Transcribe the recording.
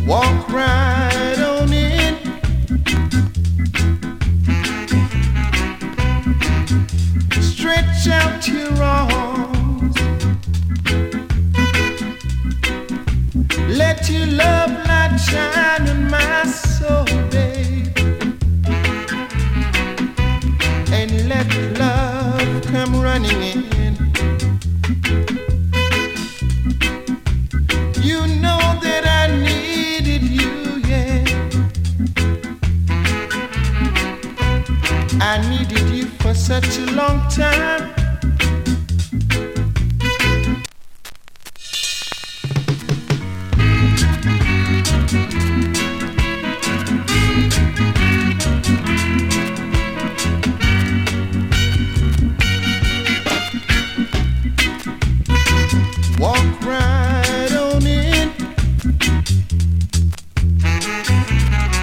Walk right on in. Stretch out your arms. Let your love light shine in my soul, babe. And let love come running in. You know that I needed you, yeah. I needed you for such a long time. Walk right on in.